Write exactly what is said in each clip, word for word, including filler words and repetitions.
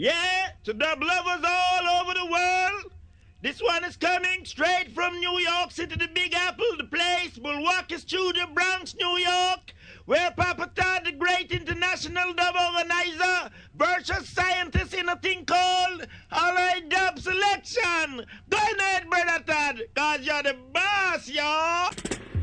Yeah, to dub lovers all over the world. This one is coming straight from New York City, the Big Apple, the place, Milwaukee Studio, Bronx, New York, where Papa Todd, the great international dub organizer, versus scientist in a thing called Alright Dub Selection. Go ahead, Brother Todd, cause you're the boss, y'all.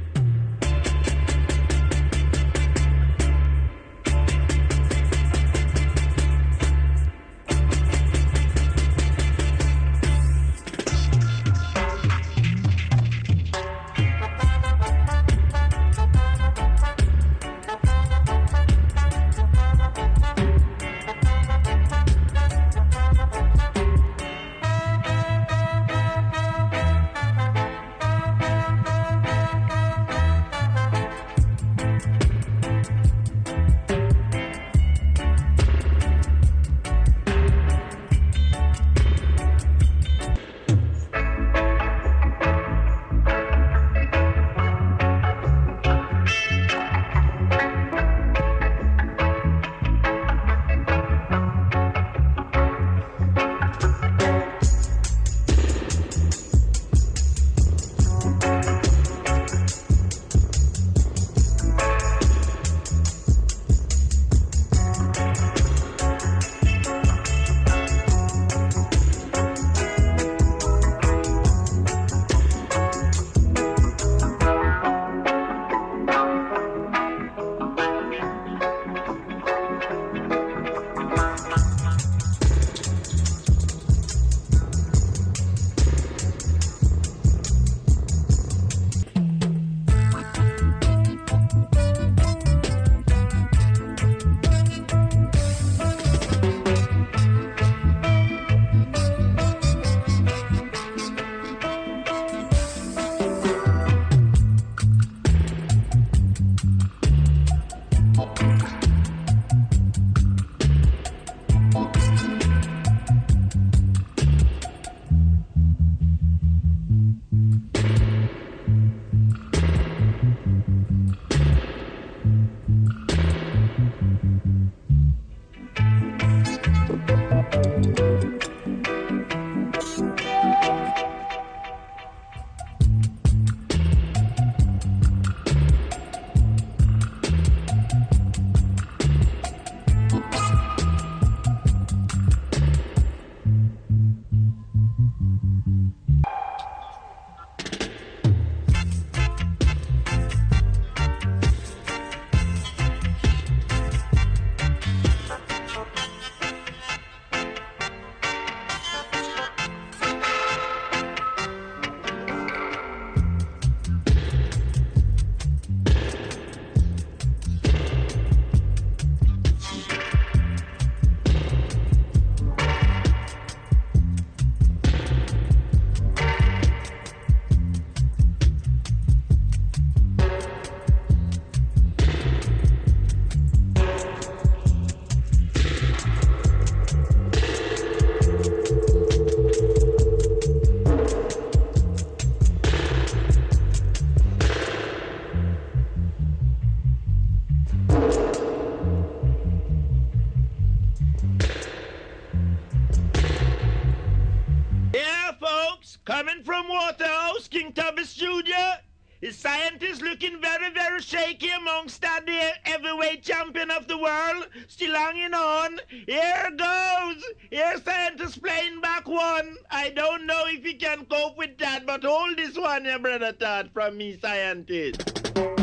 Coming from Waterhouse, King Tubby Studio, his scientist looking very, very shaky amongst that there heavyweight champion of the world, still hanging on. Here goes. Here's scientist playing back one. I don't know if he can cope with that, but hold this one here, Brother Todd, from me, scientist.